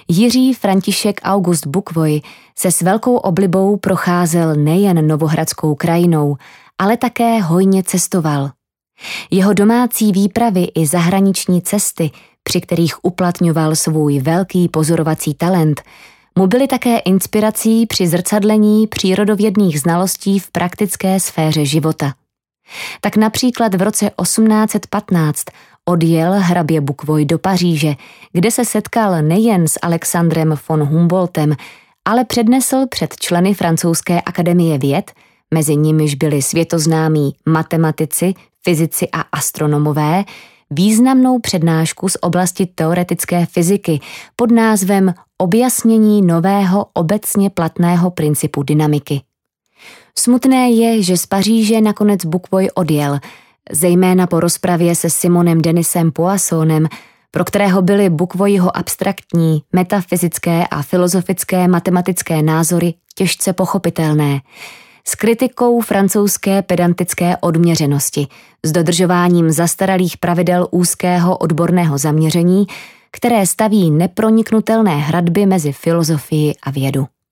Jiří František August Bukvoj se s velkou oblibou procházel nejen Novohradskou krajinou, ale také hojně cestoval. Jeho domácí výpravy i zahraniční cesty, při kterých uplatňoval svůj velký pozorovací talent, mu byly také inspirací při zrcadlení přírodovědných znalostí v praktické sféře života. Tak například v roce 1815 odjel hrabě Bukvoj do Paříže, kde se setkal nejen s Alexandrem von Humboldtem, ale přednesl před členy Francouzské akademie věd, mezi nimiž byli světoznámí matematici, fyzici a astronomové, významnou přednášku z oblasti teoretické fyziky pod názvem Objasnění nového obecně platného principu dynamiky. Smutné je, že z Paříže nakonec Bukvoj odjel, zejména po rozpravě se Simonem Denisem Poissonem, pro kterého byly Bukvojho abstraktní, metafyzické a filozofické matematické názory těžce pochopitelné, s kritikou francouzské pedantické odměřenosti, s dodržováním zastaralých pravidel úzkého odborného zaměření, které staví neproniknutelné hradby mezi filozofii a vědu.